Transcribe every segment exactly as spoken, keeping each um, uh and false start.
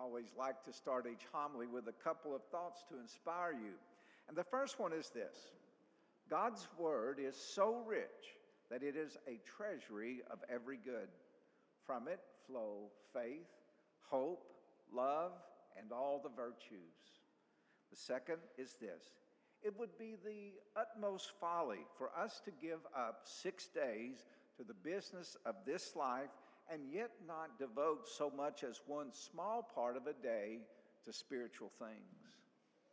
always like to start each homily with a couple of thoughts to inspire you. And the first one is this: God's word is so rich that it is a treasury of every good. From it flow faith, hope, love, and all the virtues. The second is this: it would be the utmost folly for us to give up six days to the business of this life and yet not devote so much as one small part of a day to spiritual things.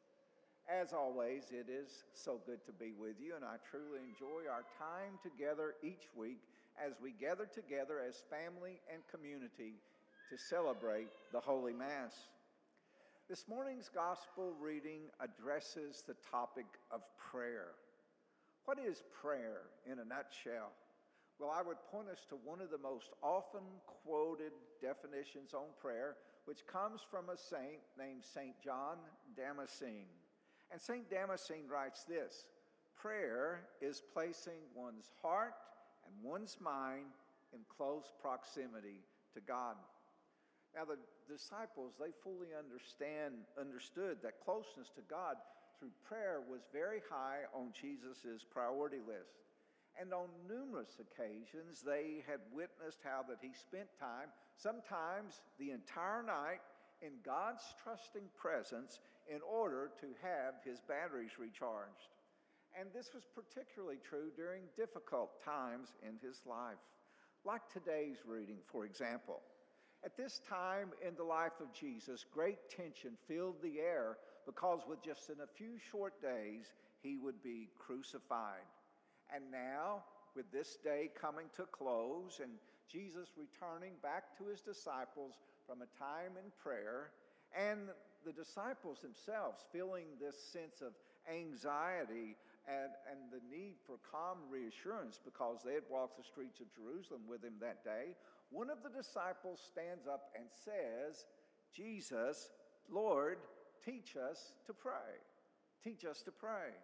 As always, it is so good to be with you, and I truly enjoy our time together each week as we gather together as family and community to celebrate the Holy Mass. This morning's gospel reading addresses the topic of prayer. What is prayer in a nutshell? Well, I would point us to one of the most often quoted definitions on prayer, which comes from a saint named Saint John Damascene. And Saint Damascene writes this: prayer is placing one's heart and one's mind in close proximity to God. Now, the disciples, they fully understand, understood that closeness to God through prayer was very high on Jesus' priority list. And on numerous occasions, they had witnessed how that he spent time, sometimes the entire night, in God's trusting presence in order to have his batteries recharged. And this was particularly true during difficult times in his life, like today's reading, for example. At this time in the life of Jesus, great tension filled the air because with just in a few short days, he would be crucified. And now, with this day coming to close and Jesus returning back to his disciples from a time in prayer, and the disciples themselves feeling this sense of anxiety and, and the need for calm reassurance because they had walked the streets of Jerusalem with him that day, one of the disciples stands up and says, "Jesus, Lord, teach us to pray. Teach us to pray."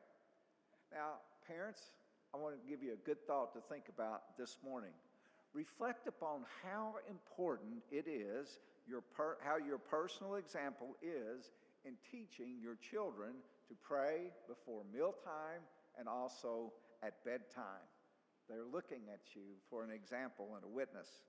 Now, parents, I want to give you a good thought to think about this morning. Reflect upon how important it is, your per, how your personal example is in teaching your children to pray before mealtime and also at bedtime. They're looking at you for an example and a witness.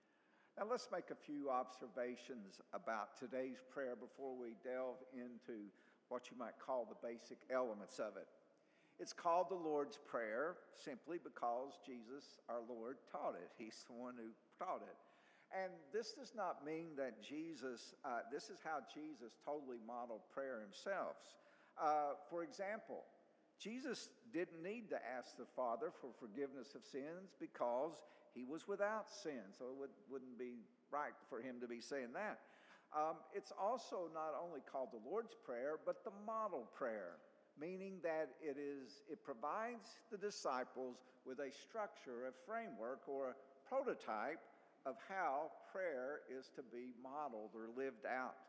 Now let's make a few observations about today's prayer before we delve into what you might call the basic elements of it. It's called the Lord's Prayer simply because Jesus, our Lord, taught it. He's the one who taught it. And this does not mean that Jesus, uh, this is how Jesus totally modeled prayer himself. Uh, for example, Jesus didn't need to ask the Father for forgiveness of sins because he was without sin, so it would, wouldn't be right for him to be saying that. Um, it's also not only called the Lord's Prayer, but the model prayer, meaning that it is it provides the disciples with a structure, a framework, or a prototype of how prayer is to be modeled or lived out.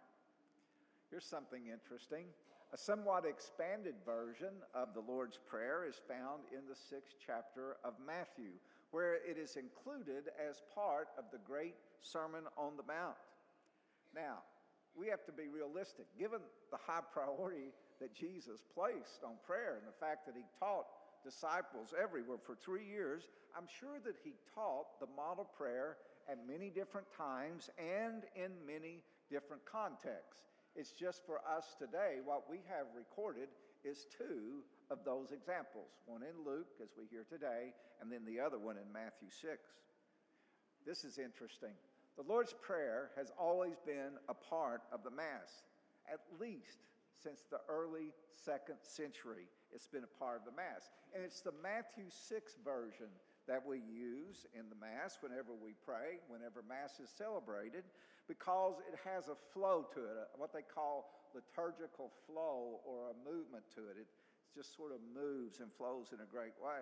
Here's something interesting. A somewhat expanded version of the Lord's Prayer is found in the sixth chapter of Matthew, where it is included as part of the great Sermon on the Mount. Now, we have to be realistic. Given the high priority that Jesus placed on prayer and the fact that he taught disciples everywhere for three years, I'm sure that he taught the model prayer at many different times and in many different contexts. It's just for us today, what we have recorded is two of those examples, one in Luke, as we hear today, and then the other one in Matthew six. This is interesting. The Lord's Prayer has always been a part of the Mass, at least since the early second century. It's been a part of the Mass. And it's the Matthew six version that we use in the Mass whenever we pray, whenever Mass is celebrated, because it has a flow to it, what they call liturgical flow or a movement to it. It just sort of moves and flows in a great way.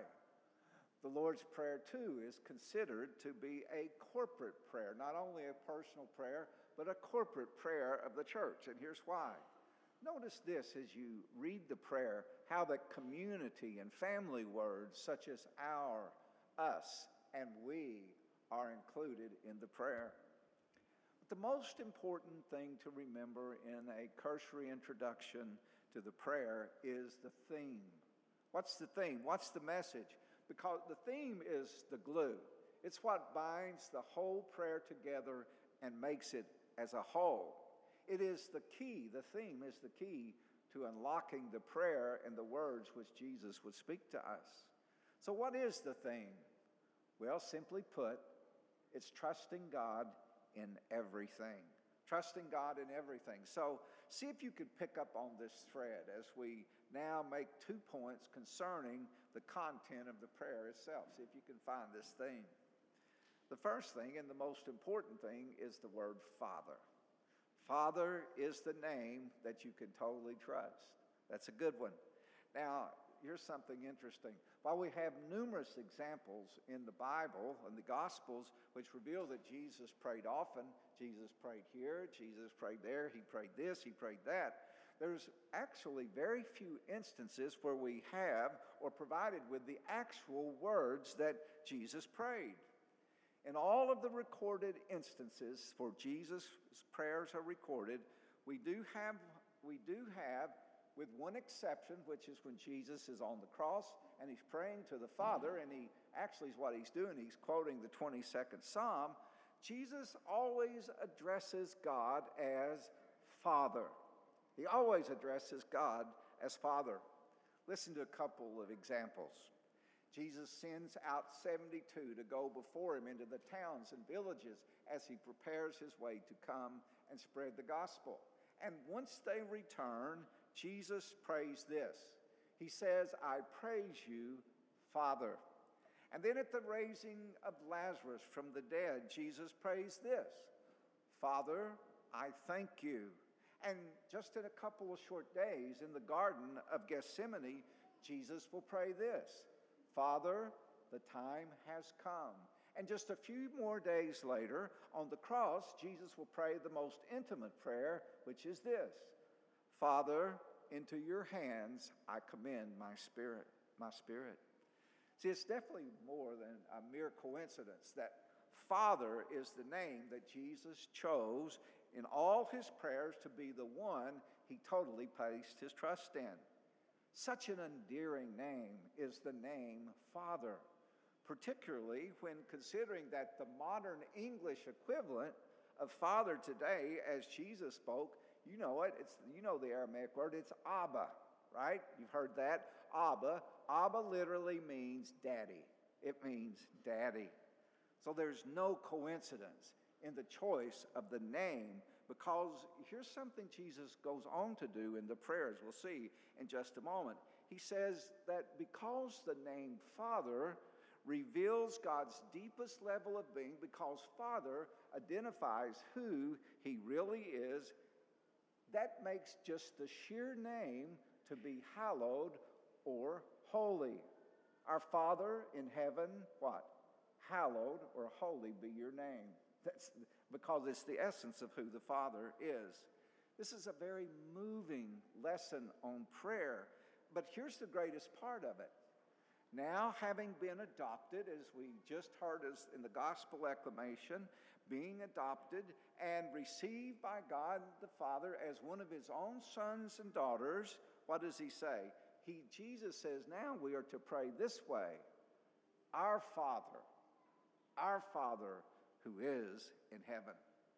The Lord's Prayer, too, is considered to be a corporate prayer, not only a personal prayer, but a corporate prayer of the church. And here's why. Notice this as you read the prayer, how the community and family words such as our, us, and we are included in the prayer. The most important thing to remember in a cursory introduction to the prayer is the theme. What's the theme? What's the message? Because the theme is the glue. It's what binds the whole prayer together and makes it as a whole. It is the key, the theme is the key to unlocking the prayer and the words which Jesus would speak to us. So what is the theme? Well, simply put, it's trusting God in everything. Trusting God in everything. So see if you could pick up on this thread as we now make two points concerning the content of the prayer itself. See if you can find this theme. The first thing and the most important thing is the word Father. Father is the name that you can totally trust. That's a good one. Now, here's something interesting. While we have numerous examples in the Bible and the Gospels which reveal that Jesus prayed often, Jesus prayed here, Jesus prayed there, he prayed this, he prayed that, there's actually very few instances where we have or provided with the actual words that Jesus prayed. In all of the recorded instances for Jesus' prayers are recorded, we do have, we do have with one exception, which is when Jesus is on the cross and he's praying to the Father, and he actually is what he's doing, he's quoting the twenty-second Psalm. Jesus always addresses God as Father. He always addresses God as Father. Listen to a couple of examples. Jesus sends out seventy-two to go before him into the towns and villages as he prepares his way to come and spread the gospel. And once they return, Jesus prays this. He says, I praise you, Father. And then at the raising of Lazarus from the dead, Jesus prays this. Father, I thank you. And just in a couple of short days in the Garden of Gethsemane, Jesus will pray this. Father, the time has come. And just a few more days later, on the cross, Jesus will pray the most intimate prayer, which is this. Father, into your hands I commend my spirit, my spirit. See, it's definitely more than a mere coincidence that Father is the name that Jesus chose in all his prayers to be the one he totally placed his trust in. Such an endearing name is the name Father, particularly when considering that the modern English equivalent of Father today, as Jesus spoke, you know it, it's, you know the Aramaic word, it's Abba, right? You've heard that, Abba. Abba literally means daddy. It means daddy. So there's no coincidence in the choice of the name, because here's something Jesus goes on to do in the prayers. We'll see in just a moment. He says that because the name Father reveals God's deepest level of being, because Father identifies who he really is, that makes just the sheer name to be hallowed or holy. Our Father in heaven, what? Hallowed or holy be your name. That's because it's the essence of who the Father is. This is a very moving lesson on prayer. But here's the greatest part of it. Now, having been adopted, as we just heard as in the gospel acclamation, being adopted and received by God the Father as one of his own sons and daughters, what does he say? He, Jesus says, now we are to pray this way. Our Father, our Father who is in heaven.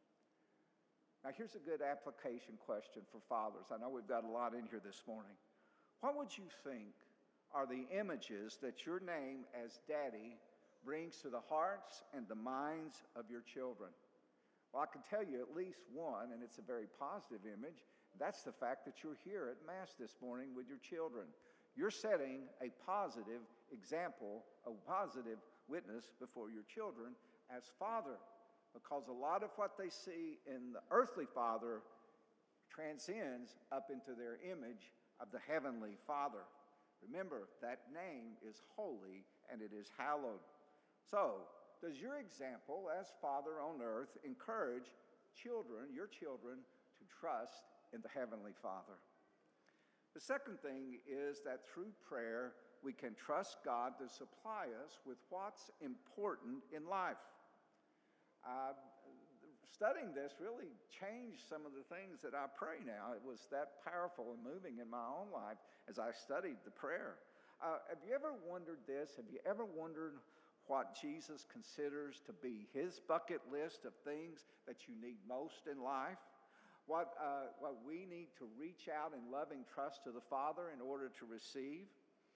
Now here's a good application question for fathers. I know we've got a lot in here this morning. What would you think are the images that your name as Daddy brings to the hearts and the minds of your children? Well, I can tell you at least one, and it's a very positive image. That's the fact that you're here at Mass this morning with your children. You're setting a positive example, a positive witness before your children as father, because a lot of what they see in the earthly father transcends up into their image of the heavenly Father. Remember, that name is holy and it is hallowed. So, does your example as Father on earth encourage children, your children, to trust in the Heavenly Father? The second thing is that through prayer, we can trust God to supply us with what's important in life. Uh, studying this really changed some of the things that I pray now. It was that powerful and moving in my own life as I studied the prayer. Uh, have you ever wondered this? Have you ever wondered what Jesus considers to be his bucket list of things that you need most in life? What, uh, what we need to reach out in loving trust to the Father in order to receive?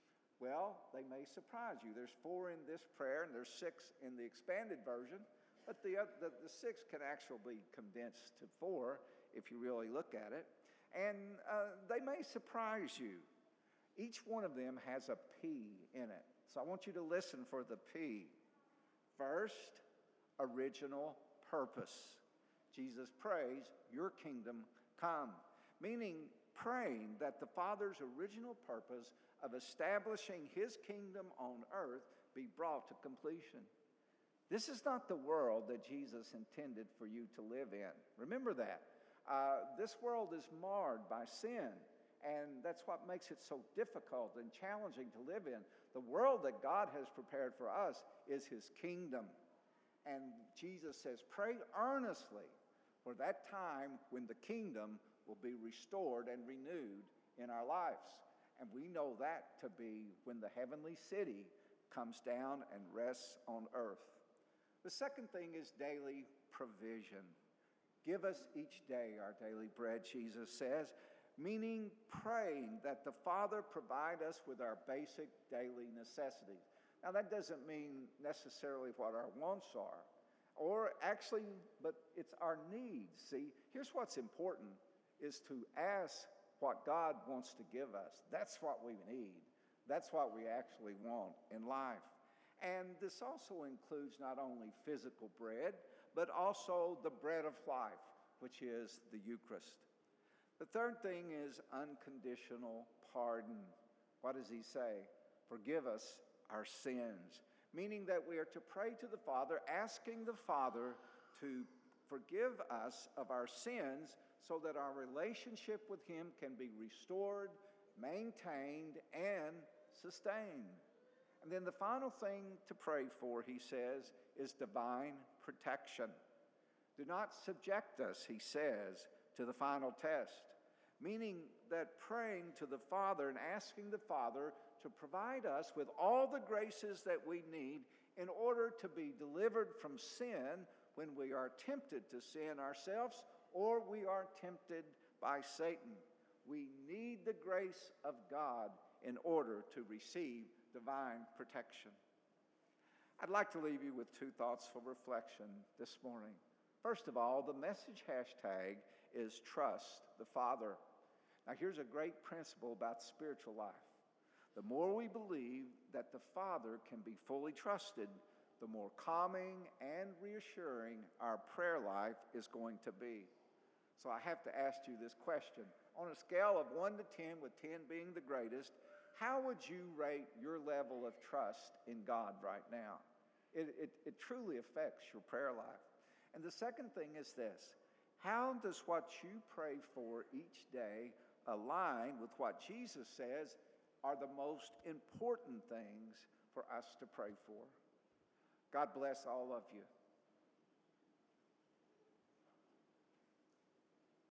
Well, they may surprise you. There's four in this prayer, and there's six in the expanded version, but the, the, the six can actually be condensed to four if you really look at it. And uh, they may surprise you. Each one of them has a P in it. So I want you to listen for the P. First, original purpose. Jesus prays, your kingdom come, meaning praying that the Father's original purpose of establishing his kingdom on earth be brought to completion. This is not the world that Jesus intended for you to live in. Remember that. Uh, this world is marred by sin, and that's what makes it so difficult and challenging to live in. The world that God has prepared for us is his kingdom. And Jesus says, pray earnestly for that time when the kingdom will be restored and renewed in our lives. And we know that to be when the heavenly city comes down and rests on earth. The second thing is daily provision. Give us each day our daily bread, Jesus says, meaning praying that the Father provide us with our basic daily necessities. Now, that doesn't mean necessarily what our wants are, or actually, but it's our needs. See, here's what's important, is to ask what God wants to give us. That's what we need. That's what we actually want in life. And this also includes not only physical bread, but also the bread of life, which is the Eucharist. The third thing is unconditional pardon. What does he say? Forgive us our sins, meaning that we are to pray to the Father, asking the Father to forgive us of our sins so that our relationship with him can be restored, maintained, and sustained. And then the final thing to pray for, he says, is divine protection. Do not subject us, he says, to the final test, meaning that praying to the Father and asking the Father to provide us with all the graces that we need in order to be delivered from sin when we are tempted to sin ourselves or we are tempted by Satan. We need the grace of God in order to receive divine protection. I'd like to leave you with two thoughts for reflection this morning. First of all, the message hashtag is trust the Father. Now, here's a great principle about spiritual life. The more we believe that the Father can be fully trusted, the more calming and reassuring our prayer life is going to be. So I have to ask you this question. On a scale of one to ten, with ten being the greatest, how would you rate your level of trust in God right now? It, it, it truly affects your prayer life. And the second thing is this. How does what you pray for each day align with what Jesus says are the most important things for us to pray for? God bless all of you.